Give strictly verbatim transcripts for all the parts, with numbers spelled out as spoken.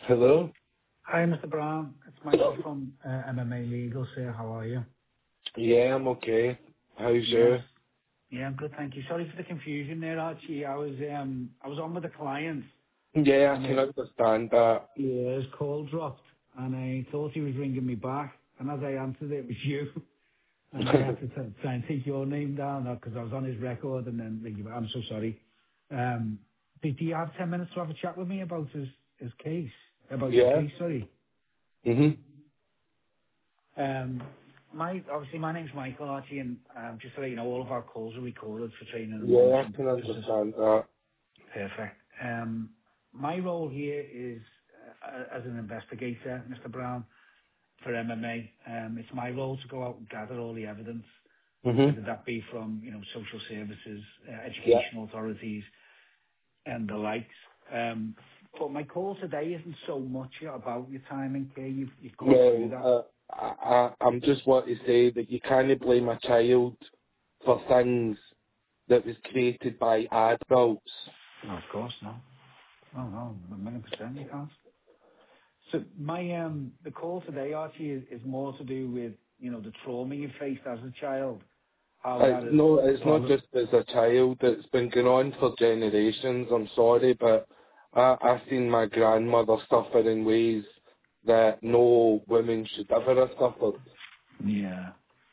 Hello? Hi, Mister Brown. It's Michael from uh, M M A Legal, sir. How are you? Yeah, I'm okay. How's Yes. you? Yeah, I'm good, thank you. Sorry for the confusion there, Archie. I was um I was on with a client Yeah, I and can it understand that. yeah, his call dropped and I thought he was ringing me back and as I answered it, it was you and I had to t- try and take your name down because I was on his record and then ring you back. I'm so sorry. Um, do, do you have ten minutes to have a chat with me about his his case? About your Yeah? case, sorry. Mhm. Um, my obviously my name's Michael Archie, and um, just so you know, all of our calls are recorded for training and Yeah, I monitoring can purposes. understand that. Perfect. Um, my role here is uh, as an investigator, Mister Brown, for M M A. Um, it's my role to go out and gather all the evidence, Mhm. whether that be from you know social services, uh, Yeah. educational authorities, and the likes. Um, but my call today isn't so much about your time in care. You've, you've gone through Well, that. uh, I, I, I'm just want to say that you can't blame a child for things that was created by adults. No, of course, no. Oh, no, a million percent you can't. So my um the call today, Archie, is, is more to do with you know the trauma you faced as a child, how It's that has no, it's not probably just as a child. It's been going on for generations. I'm sorry, but I, I've seen my grandmother suffer in ways that no women should ever have suffered. yeah.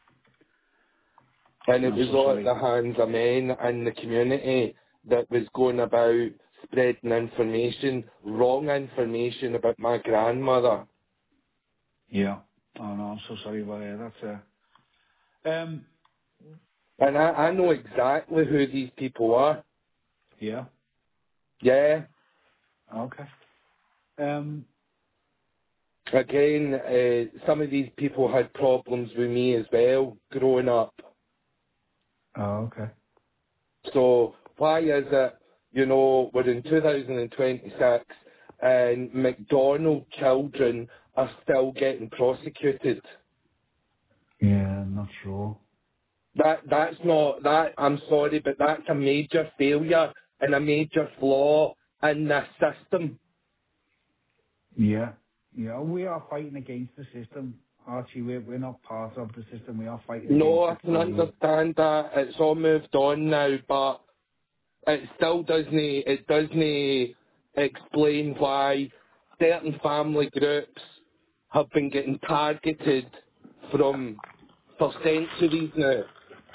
And it I'm was so all at sorry. the hands of men in the community that was going about spreading information, wrong information about my grandmother. Yeah. Oh no, I'm so sorry about it. That's uh um And I, I know exactly who these people are. yeah. Yeah. Okay. Um Again, uh, some of these people had problems with me as well growing up. oh, okay. So why is it, you know, we're in two thousand twenty-six and McDonald children are still getting prosecuted? Yeah, I'm not sure. That that's not that. I'm sorry, but that's a major failure and a major flaw in this system. Yeah. Yeah, we are fighting against the system. Archie, we're, we're not part of the system. We are fighting No, against I it can for you. understand that. It's all moved on now, but it still doesn't. It doesn't explain why certain family groups have been getting targeted from for centuries now.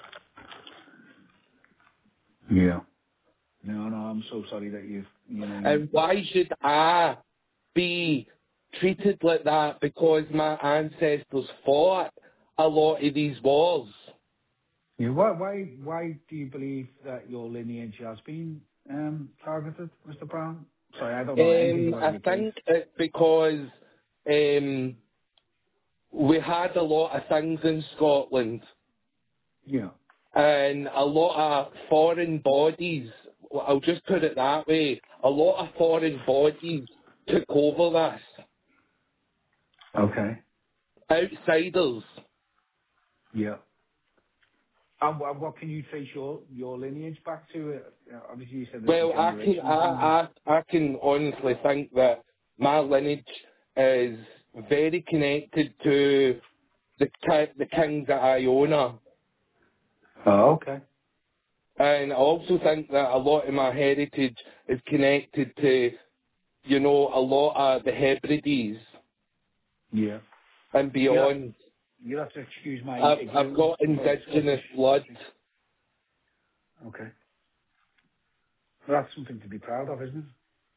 Yeah. No, no, I'm so sorry that you've, you know, you, And why should I be treated like that because my ancestors fought a lot of these wars? you why, why, why do you believe that your lineage has been um, targeted, Mister Brown? Sorry, I don't know anything Um, about I your case. think it's because um, we had a lot of things in Scotland Yeah. and a lot of foreign bodies, I'll just put it that way, a lot of foreign bodies took over this. Okay. Outsiders. Yeah. And what, what can you trace your, your lineage back to? Uh, obviously, you said there's some Well, I can generations in there. I, I I can honestly think that my lineage is very connected to the ki- the kings at Iona, Oh, okay. and I also think that a lot of my heritage is connected to, you know, a lot of the Hebrides Yeah. and You have, beyond. you have to excuse my I've I've ignorance got about Scottish indigenous blood. history. Okay. Well, that's something to be proud of, isn't it?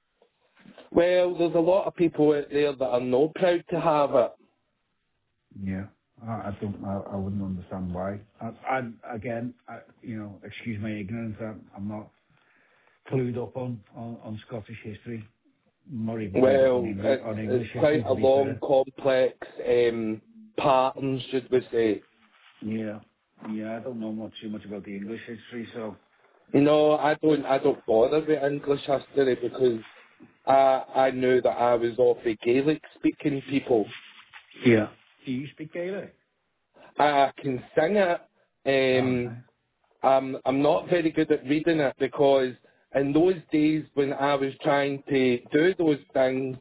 Well, there's a lot of people out there that are not proud to have it. Yeah. I I don't, I I wouldn't understand why. I, I again, I, you know, excuse my ignorance. I'm, I'm not clued up on, on, on Scottish history. I'm not even clued up on Well, English, it's, on it's English history, quite to a be long, fair. complex um, pattern, should we say. Yeah. Yeah, I don't know much too much about the English history, so. No, I don't. I don't bother with English history because I I knew that I was of the Gaelic-speaking people. Yeah. Do you speak Gaelic? I can sing it. Oh, Um, nice. I'm I'm not very good at reading it because in those days when I was trying to do those things,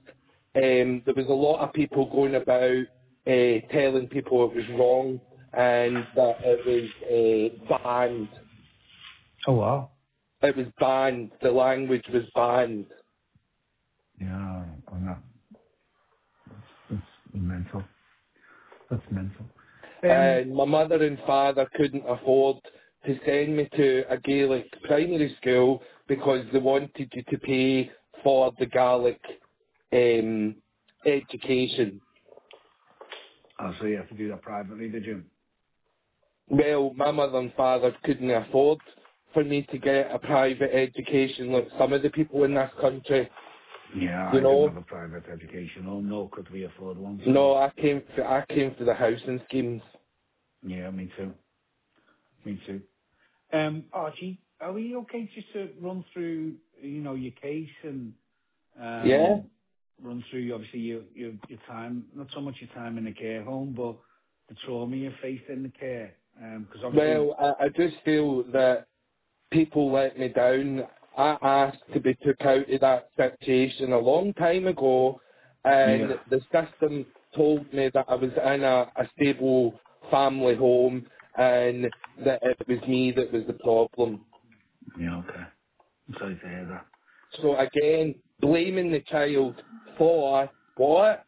Um, there was a lot of people going about uh, telling people it was wrong and that it was uh, banned. Oh, wow. It was banned. The language was banned. Yeah, I'm not. That's mental. That's mental. Um, And my mother and father couldn't afford to send me to a Gaelic primary school because they wanted you to pay for the Gaelic um, education. oh, so you have to do that privately, did you? Well, my mother and father couldn't afford for me to get a private education like some of the people in this country, Yeah, you I didn't know. have a private education. Oh, no, could we afford one? So, No, I came for, I came for the housing schemes. yeah, me too. Me too. Um, Archie, are we okay just to run through, you know, your case and Yeah. um, run through obviously your, your your time, not so much your time in the care home, but the trauma you faced in the care? Because obviously, Well, I, I just feel that people let me down. I asked to be took out of that situation a long time ago, and yeah, the system told me that I was in a, a stable family home and that it was me that was the problem. yeah, okay. I'm sorry to hear that. So again, blaming the child for what?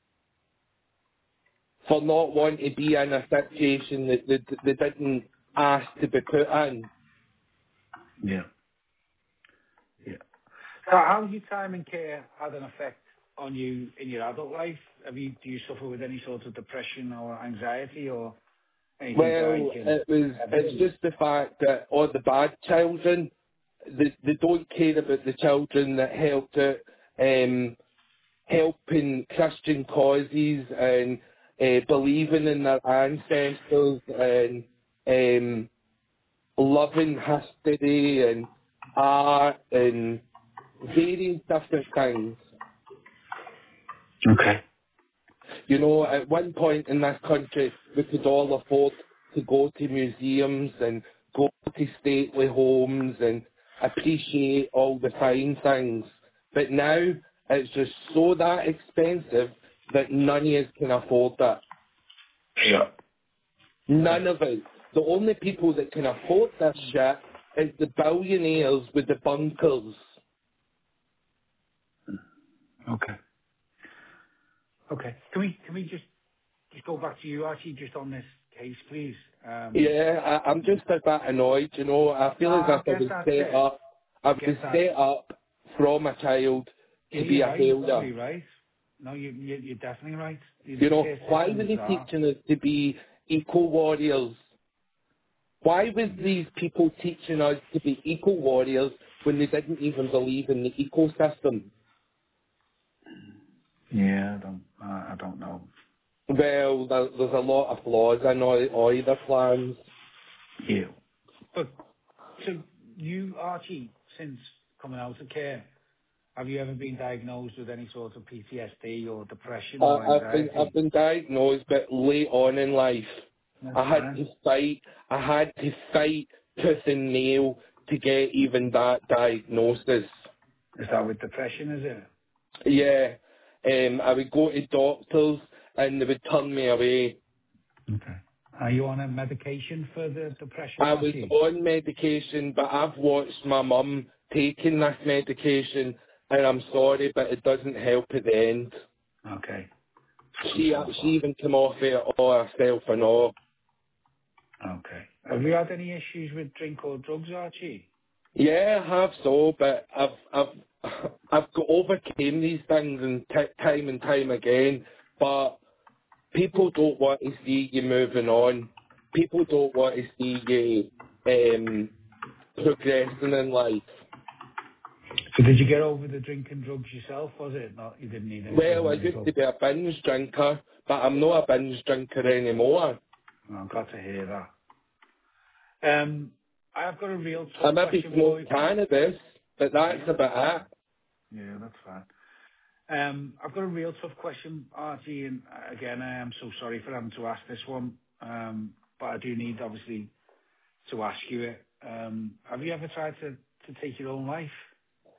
For not wanting to be in a situation that they, they didn't ask to be put in. Yeah, yeah. So how's your time in care had an effect on you in your adult life? Have you do you suffer with any sort of depression or anxiety or anything like Well, um, it was, it's evidence? just the fact that all the bad children, they, they don't care about the children that helped out, um, helping Christian causes and uh, believing in their ancestors and um, loving history and art and various different things. Okay. You know, at one point in this country, we could all afford to go to museums and go to stately homes and appreciate all the fine things. But now, it's just so that expensive that none of us can afford that. Yeah. Okay. None of us. The only people that can afford this shit is the billionaires with the bunkers. Okay. Okay. Can we can we just just go back to you, Archie, just on this case, please? Um, Yeah, I, I'm just a bit annoyed, you know. I no, feel as I if I get was that. set Yeah, up, I I was get that. set up from a child Yeah, to be you're a right. You're failure. probably right. No, you, you you're definitely right. The You the know, care why system were is they bizarre. teaching us to be eco warriors? Why was these people teaching us to be eco warriors when they didn't even believe in the ecosystem? Yeah, I don't I, I don't know. Well, there, there's a lot of flaws in all, either plans. Yeah. But so you, Archie, since coming out of care, have you ever been diagnosed with any sort of P T S D or depression I, or I've been I've anxiety? been diagnosed, but late on in life, That's I had fine. to fight. I had to fight tooth and nail to get even that diagnosis. Is that with depression? Is it? Yeah, um, I would go to doctors and they would turn me away. Okay. Are you on a medication for the depression, I was Archie? on medication, but I've watched my mum taking this medication, and I'm sorry, but it doesn't help at the end. Okay. I'm She so she sorry. even come off it all herself and all. Okay. Have you had any issues with drink or drugs, Archie? Yeah, I have so, but I've I've I've got overcame these things and t- time and time again. But people don't want to see you moving on. People don't want to see you um, progressing in life. So did you get over the drink and drugs yourself, was it? Not, you didn't need any sort of Well, I used medical? to be a binge drinker, but I'm not a binge drinker anymore. Oh, I'm glad to hear that. Um, I've got a real I tough maybe question for smoke you. cannabis, but that's Yeah. about Yeah, that's fine. Um, I've got a real tough question, Archie, and uh, again, I am so sorry for having to ask this one, um, but I do need, obviously, to ask you it. Um, have you ever tried to, to take your own life?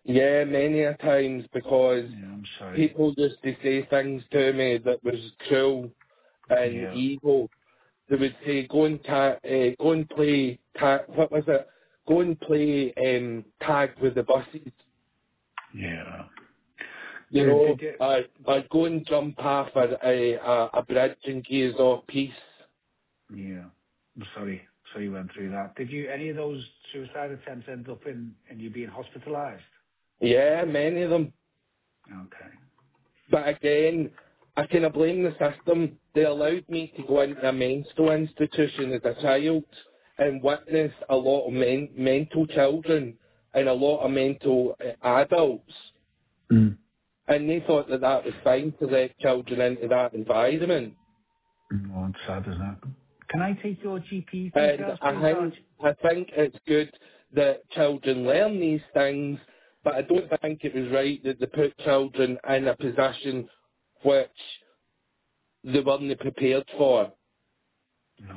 Yeah, many a times, because Yeah, I'm sorry. people used to say things to me that was cruel and Yeah, evil. They would say, go and ta- uh, go and play ta- what was it? Go and play um, tag with the buses. yeah. You Did, know, did you? I I'd go and jump off a a, a, a bridge and gaze off peace. Yeah. I'm sorry. So you went through that. Did you, any of those suicide attempts end up in, in you being hospitalised? Yeah, many of them. Okay. But again, I kind of blame the system. They allowed me to go into a mental institution as a child and witness a lot of men- mental children and a lot of mental uh, adults. Mm. And they thought that that was fine to let children into that environment. Mm, well, it's sad, isn't it? Can I take your G P And details, I please, Arch? think, I think it's good that children learn these things, but I don't think it was right that they put children in a position which they weren't prepared for. No.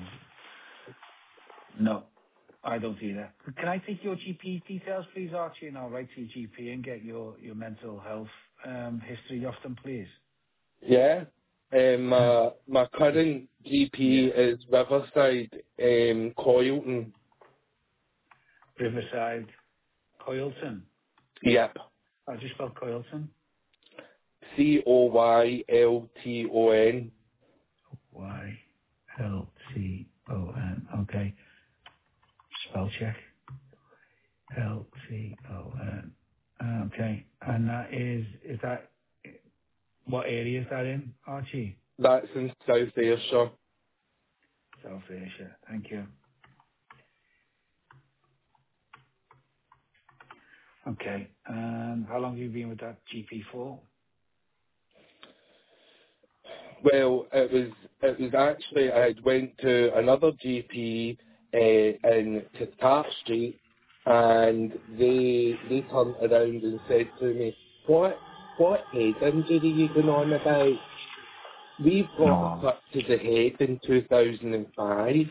No, I don't either. Can I take your G P details, please, Archie, and I'll write to your G P and get your, your mental health um, history off them, please? Yeah. Um, my, my current G P Yeah. is Riverside, um, Coylton. Riverside, Coylton. Yep. I just spelled Coylton. C O Y L T O N. Y L T O N. Okay. Spell check. L T O N. Okay. And that is, is that, what area is that in, Archie? That's in South Ayrshire. South Asia. Thank you. Okay. And how long have you been with that G P for? Well, it was it was actually I had went to another G P uh, in Tart Street, and they they turned around and said to me, "What what head injury are you going on about? We've got a No. cut to the head in two thousand five,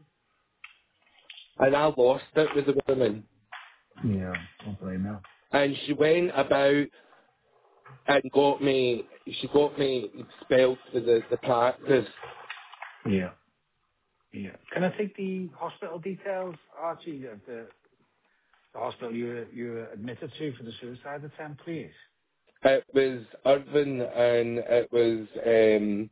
and I lost it with the woman." Yeah. Don't blame you. And she went about and got me. She got me expelled for the the practice. Yeah. Yeah. Can I take the hospital details, Archie, of the, the hospital you were, you were admitted to for the suicide attempt, please? It was Irvin, and it was um,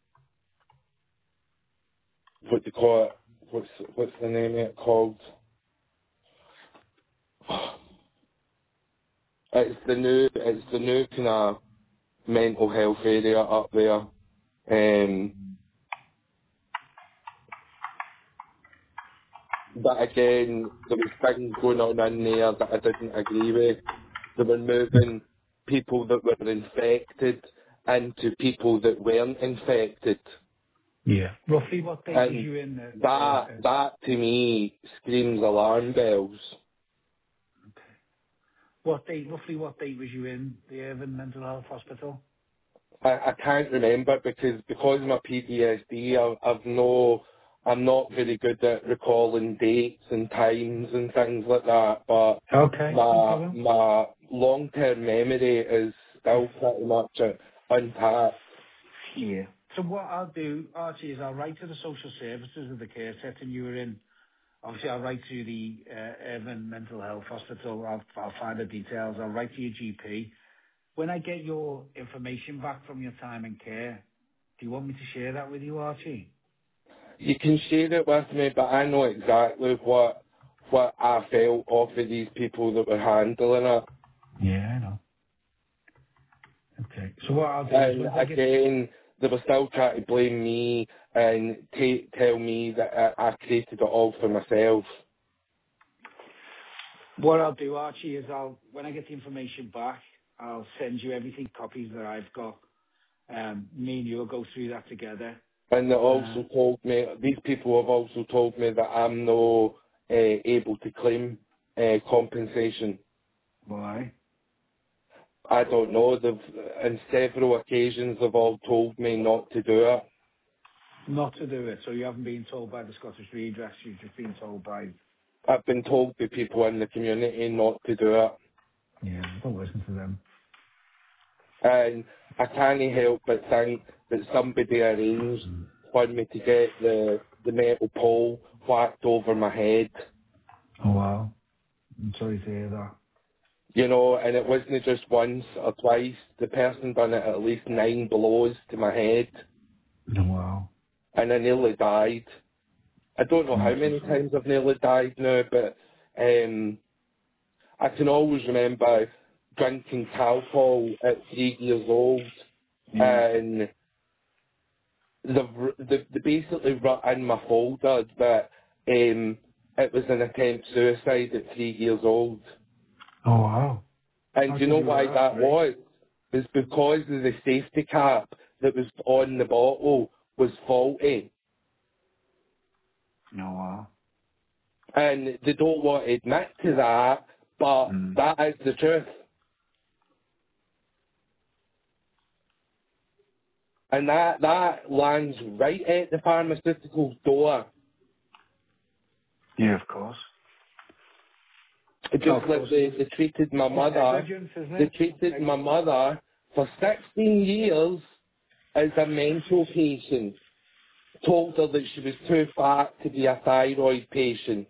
what do you call it? What's what's the name of it called? It's the new it's the new kind of mental health area up there. Um, but again, there was things going on in there that I didn't agree with. They were moving people that were infected into people that weren't infected. Yeah. Roughly what date was And you in? Uh, uh, that uh, that to me screams alarm bells. okay. What date, roughly what date was you in the Irvine Mental Health Hospital? I, I can't remember because because of my P T S D, I, I've no, I'm not very good at recalling dates and times and things like that. But Okay, no my problem. my long term memory is still pretty much uh, intact. Yeah. So what I'll do, Archie, is I'll write to the social services of the care setting you were in. Obviously, I'll write to the uh, Irvine Mental Health Hospital. I'll, I'll find the details. I'll write to your G P. When I get your information back from your time in care, do you want me to share that with you, Archie? You can share it with me, but I know exactly what what I felt off of these people that were handling it. Yeah, I know. Okay. So what I'll do is And once I get again, they were still trying to blame me and ta tell me that I, I created it all for myself. what I'll do, Archie, is I'll when I get the information back, I'll send you everything copies that I've got. Um, me and you'll go through that together. And they Uh, also told me, these people have also told me that I'm no uh, able to claim uh, compensation. why? I don't know, they've, on several occasions they've all told me not to do it. Not to do it. So you haven't been told by the Scottish Redress. You've just been told by. I've been told by people in the community not to do it. Yeah, don't listen to them. And I can't help but think that somebody arranged for me to get the, the metal pole whacked over my head. Oh wow. I'm sorry to hear that. You know, and it wasn't just once or twice. The person done it at least nine blows to my head, Oh wow. and I nearly died. I don't know I'm how so many sorry. times I've nearly died now, but um, I can always remember drinking Calpol at three years old, Yeah. and the the, the basically wrote in my folder that um, it was an attempt suicide at three years old. Oh wow. And How do you did know you why react, that Ray? was? It's because of the safety cap that was on the bottle was faulty. Oh wow. And they don't want to admit to that, but Mm. that is the truth. And that, that lands right at the pharmaceutical door. Yeah, of course. It Oh, just of like course it they, is. they treated my It's mother, negligence, isn't they it? treated my Negligence. mother for sixteen years as a mental patient. Told her that she was too fat to be a thyroid patient.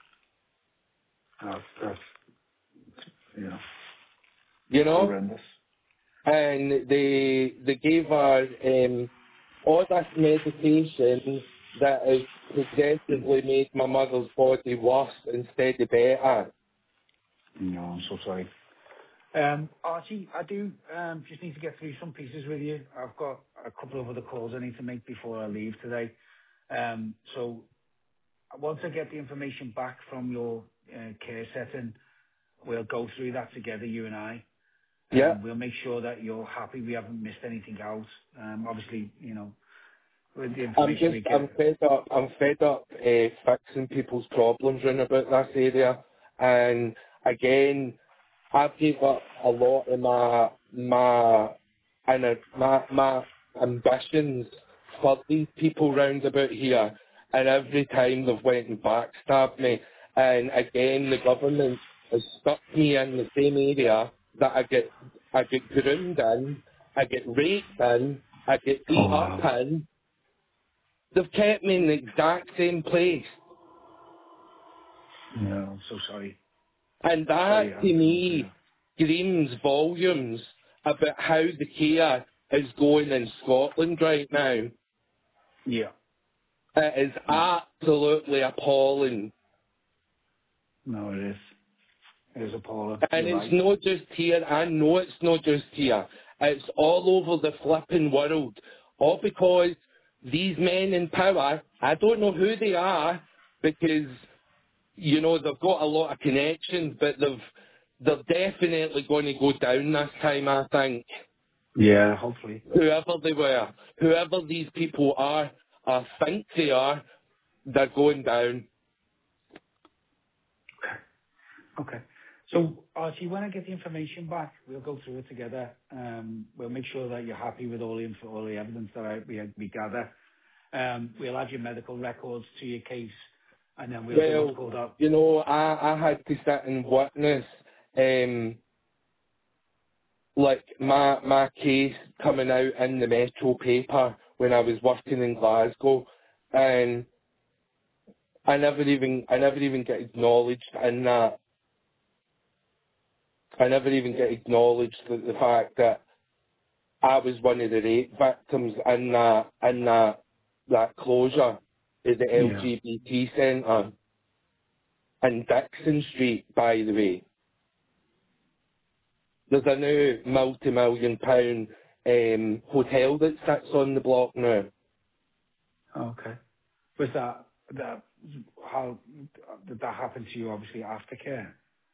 Oh, that's, you know, You know? horrendous. And they they gave her um, all this medication that has progressively made my mother's body worse instead of better. No, I'm so sorry. Um, Archie, I do um, just need to get through some pieces with you. I've got a couple of other calls I need to make before I leave today. Um, so once I get the information back from your uh, care setting, we'll go through that together, you and I. Yeah, Um, we'll make sure that you're happy. We haven't missed anything out. Um, obviously, you know, with the I'm information just we I'm get. fed up. I'm fed up uh, fixing people's problems round about this area. And again, I've gave up a lot of my my and uh, my my ambitions for these people round about here, and every time they've went and backstabbed me. And again, the government has stuck me in the same area that I get I get groomed in, I get raped in, I get Oh beat up wow. in. They've kept me in the exact same place. No, I'm so sorry. And Sorry, that, I to haven't gone through me, that. screams volumes about how the care is going in Scotland right now. Yeah. It is No. absolutely appalling. No, it is. It is appalling. And You're it's right. not just here. I know it's not just here. It's all over the flipping world. All because these men in power, I don't know who they are, because you know, they've got a lot of connections, but they've, they're definitely going to go down this time, I think. Yeah, hopefully. Whoever they were, whoever these people are, or think they are, they're going down. Okay. So, Archie, when I get the information back, we'll go through it together. Um, we'll make sure that you're happy with all the info, all the evidence that I, we, we gather. Um, we'll add your medical records to your case, and then we'll do what's Well, called a you know, I, I had to sit and witness, um, like, my, my case coming out in the Metro paper when I was working in Glasgow, and I never even, I never even get acknowledged in that. I never even get acknowledged the, the fact that I was one of the rape victims in that in that that closure at the L yeah. G B T centre in Dixon Street, by the way. There's a new multi-million pound um, hotel that sits on the block now. Okay. Was that that how did that happen to you? Obviously, aftercare.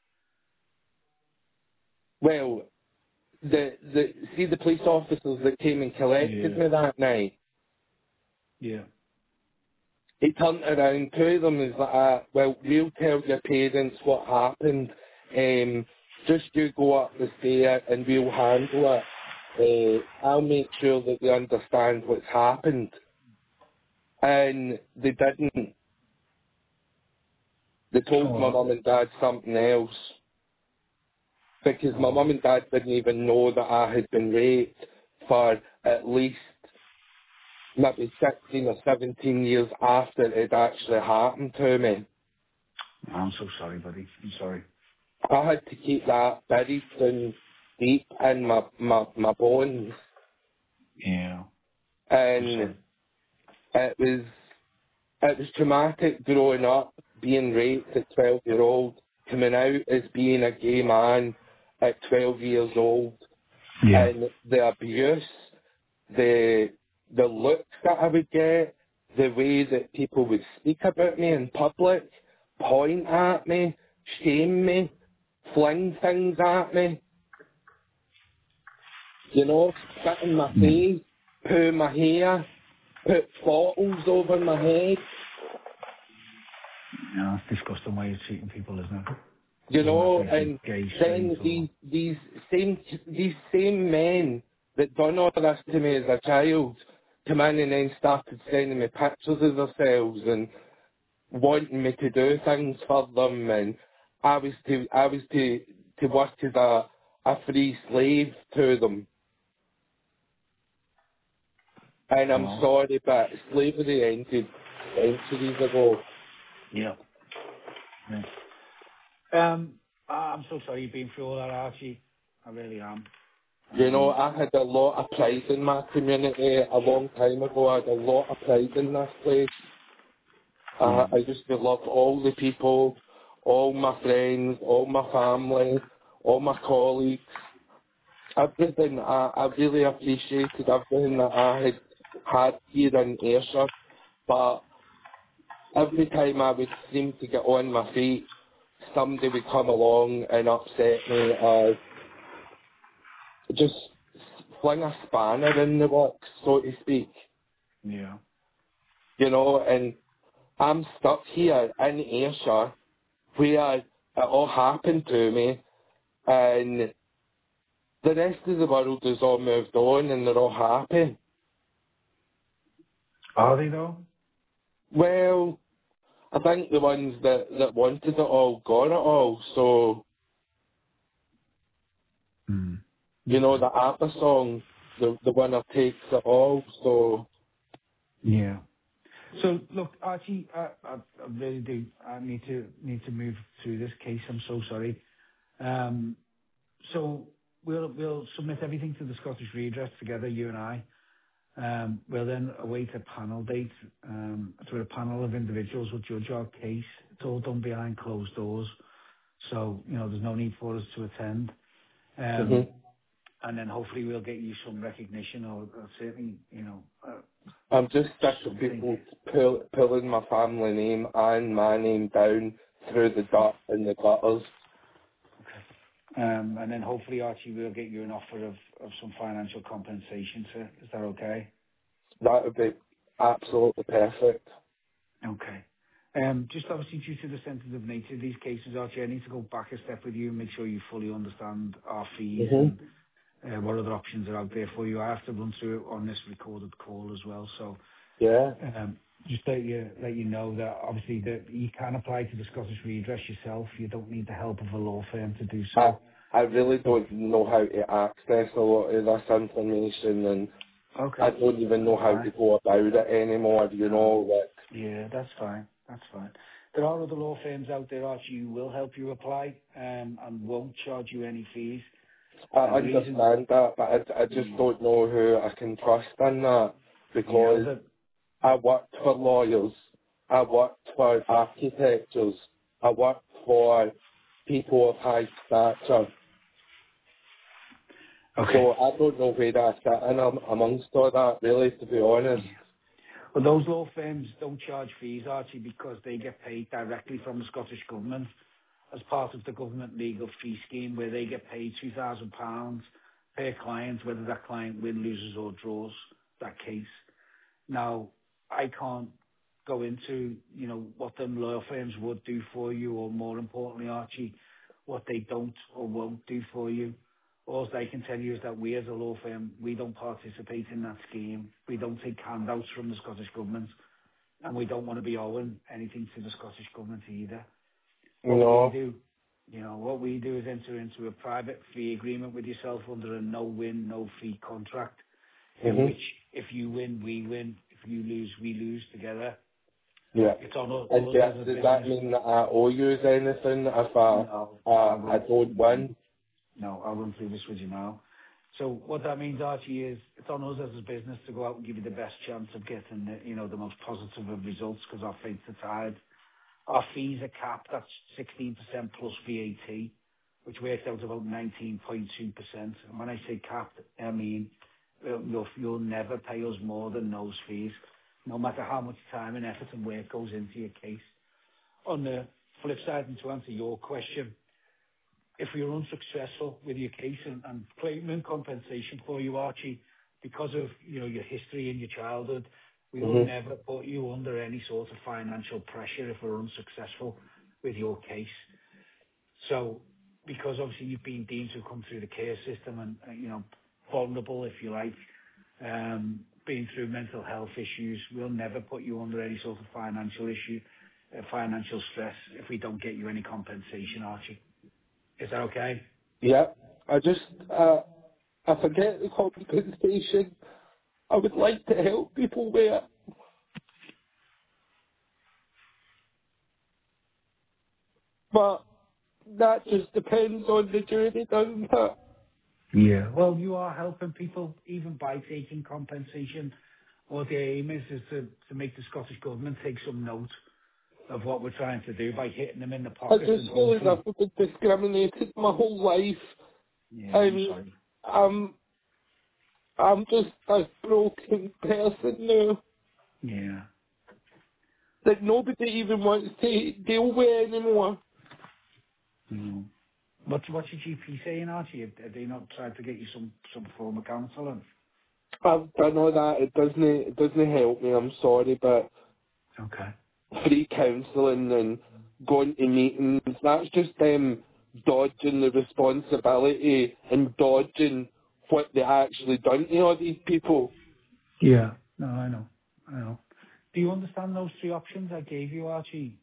Well, the the see the police officers that came and collected Yeah. me that night. Yeah. He turned around to them and was like, uh, well, we'll tell your parents what happened. Um, just you go up the stair and we'll handle it. Uh, I'll make sure that they understand what's happened. And they didn't. They Oh told my well. mum and dad something else. because my mum and dad didn't even know that I had been raped for at least maybe sixteen or seventeen years after it had actually happened to me. I'm so sorry, buddy. I'm sorry. I had to keep that buried down deep in my, my, my bones. Yeah. I'm And sorry. it was, it was traumatic growing up, being raped at twelve year old, coming out as being a gay man at twelve years old, Yeah. and the abuse, the, the looks that I would get, the way that people would speak about me in public, point at me, shame me, fling things at me, you know, spit in my Mm. face, poo my hair, put bottles over my head, Yeah, it's disgusting way you're treating people, isn't it? you Doesn't matter know, if you're and gay, straight, then or... these these same these same men that done all this to me as a child come in and then started sending me pictures of themselves and wanting me to do things for them, and I was to I was to to work as a a free slave to them. And I'm Well, sorry, but slavery ended centuries ago. yeah. yeah. Um, I'm so sorry you've been through all that, Archie. I really am. You know, Um, I had a lot of pride in my community a long time ago. I had a lot of pride in this place. Uh, mm, I used to love all the people, all my friends, all my family, all my colleagues. Everything, I, I really appreciated everything that I had had here in Ayrshire. But every time I would seem to get on my feet, somebody would come along and upset me or just fling a spanner in the works, so to speak. yeah. You know, and I'm stuck here in Ayrshire where it all happened to me, and the rest of the world has all moved on and they're all happy. Are they, though? Well, I think the ones that, that wanted it all got it all, so, Mm. you know, Okay. the ABBA song, the, the winner takes it all, so, Yeah. So look, Archie, I, I, I really do. I need to need to move through this case. I'm so sorry. Um, so we'll we'll submit everything to the Scottish Redress together, you and I. Um, we'll then await a panel date. Um, where a panel of individuals will judge our case. It's all done behind closed doors, so you know there's no need for us to attend. hmm Um, and then hopefully we'll get you some recognition, or, or certainly, you know, uh, I'm just sick of something. people pull, pulling my family name and my name down through the dirt and the gutters. Um, and then hopefully, Archie, we'll get you an offer of, of some financial compensation, sir. Is that okay? That would be absolutely perfect. Okay. Um, just obviously due to the sensitive nature of these cases, Archie, I need to go back a step with you and make sure you fully understand our fees hmm and uh, what other options are out there for you. I have to run through it on this recorded call as well. So Yeah. um, just let you let you know that obviously that you can apply to the Scottish Redress yourself. You don't need the help of a law firm to do I so. I really But don't know how to access a lot of this information, and I okay, don't even know that's how fine. to go about it anymore. You No. know, like Yeah, that's fine. That's fine. There are other law firms out there, Archie, who will help you apply um, and won't charge you any fees. I Uh, the reason, understand that, but I, I just yeah, don't know who I can trust in that yeah, because the, I worked for lawyers, I worked for architects, I worked for people of high stature. okay. So I don't know where I sit in am- amongst all that, really, to be honest. Yeah. Well, those law firms don't charge fees, Archie, because they get paid directly from the Scottish Government as part of the government legal fee scheme, where they get paid two thousand pounds per client, whether that client win, loses or draws that case. Now, I can't go into, you know, what them law firms would do for you, or more importantly, Archie, what they don't or won't do for you. All I can tell you is that we as a law firm, we don't participate in that scheme. We don't take handouts from the Scottish Government, and we don't want to be owing anything to the Scottish Government either. You What we know, do You know, what we do is enter into a private fee agreement with yourself under a no-win, no-fee contract, in Mhm. which if you win, we win. If you lose, we lose together. Yeah. It's on us And us as that, a does that business. mean that I owe you anything if I, No, uh, I'll I run, don't win? no, I'll run through this with you now. So what that means, Archie, is it's on us as a business to go out and give you the best chance of getting the, you know, the most positive of results because our fates are tied. Our fees are capped. That's sixteen percent plus V A T, which works out about nineteen point two percent. And when I say capped, I mean uh, you'll, you'll never pay us more than those fees, no matter how much time and effort and work goes into your case. On the flip side, and to answer your question, if we are unsuccessful with your case and, and claiming compensation for you, Archie, because of you know your history in your childhood, we will Mhm. never put you under any sort of financial pressure if we're unsuccessful with your case. So, because obviously you've been deemed to come through the care system and uh, you know vulnerable, if you like, um, been through mental health issues, we'll never put you under any sort of financial issue, uh, financial stress if we don't get you any compensation, Archie. Is that okay? Yeah. I just, uh, I forget the compensation. I would like to help people with it, but that just depends on the journey, doesn't it? Yeah. Well, you are helping people even by taking compensation. What the aim is is to, to make the Scottish Government take some note of what we're trying to do by hitting them in the I pocket and just feel as if hopefully. I've been discriminated my whole life, Yeah, I'm and sorry. I'm, I'm just a broken person now Yeah. that nobody even wants to deal with anymore. Mm. What's what's your G P saying, Archie? Have, have they not tried to get you some some form of counselling? I've done all that. It doesn't, it doesn't help me. I'm sorry, but Okay. free counselling and going to meetings, that's just them dodging the responsibility and dodging what they actually done to all these people. Yeah. No, I know. I know. Do you understand those three options I gave you, Archie?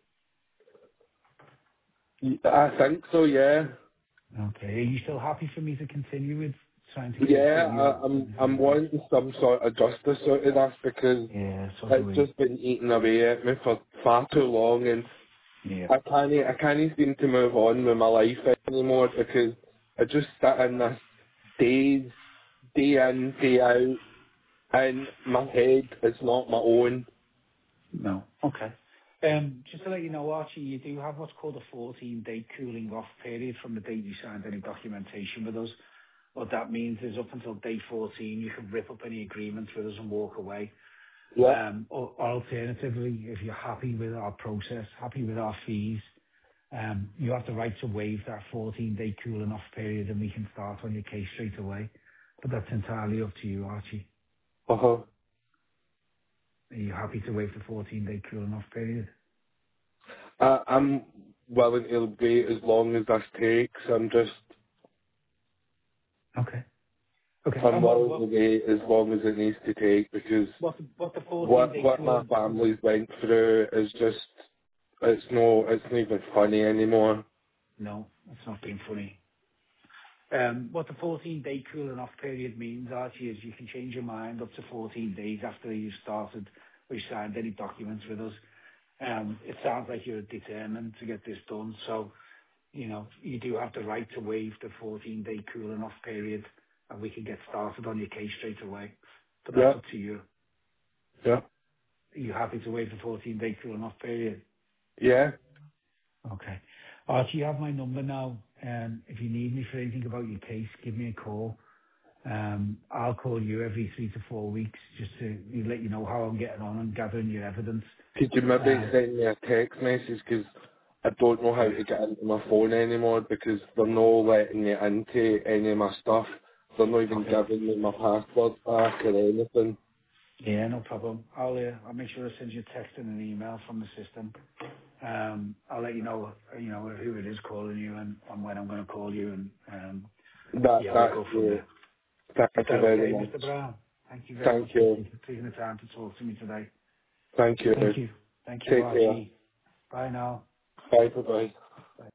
I think so, yeah. Okay. Are you still happy for me to continue with trying to get get Yeah, you I, out I'm of I'm your case? wanting some sort of justice out of this because Yeah, so do it's we. just been eating away at me for far too long, and Yeah. I can't I can't seem to move on with my life anymore because I just sit in this days, day in, day out, and my head is not my own. No. Okay. Um, Just to let you know, Archie, you do have what's called a fourteen-day cooling off period from the date you signed any documentation with us. What that means is up until day fourteen, you can rip up any agreements with us and walk away. Yeah, Um, Or or alternatively, if you're happy with our process, happy with our fees, um, you have the right to waive that fourteen-day cooling off period, and we can start on your case straight away. But that's entirely up to you, Archie. uh huh. Are you happy to waive the fourteen-day cooling off period? I, I'm willing to wait as long as this takes. I'm just Okay. Okay. I'm And what willing to what wait as long as it needs to take because what the what the what fourteen-day what my cooling? family's went through is just it's no it's not even funny anymore. No, that's not being funny. Um, What the fourteen-day cooling off period means, Archie, is you can change your mind up to fourteen days after you've started or you signed any documents with us. Um, It sounds like you're determined to get this done, so, you know, you do have the right to waive the fourteen-day cooling off period, and we can get started on your case straight away. But that's Yeah, up to you. yeah, Are you happy to waive the fourteen-day cooling off period? yeah. Okay. Archie, you have my number now. Um, if you need me for anything about your case, give me a call. Um, I'll call you every three to four weeks just to let you know how I'm getting on and gathering your evidence. Could you maybe Um, send me a text message because I don't know how yeah. to get into my phone anymore because they're not letting me into any of my stuff. They're not even Okay. giving me my password back or anything. Yeah, no problem. I'll uh, I'll make sure I send you a text and an email from the system. Um, I'll let you know, uh, you know, who it is calling you and, and when I'm going to call you, and um, That yeah, we'll that's go from great. there. Is Thank you that very okay, much. Mister Brown? Thank you very much Thank for you. taking taking the time to talk to me today. Thank you. Thank you. Thank you, Take care. Archie. Bye now. Bye bye.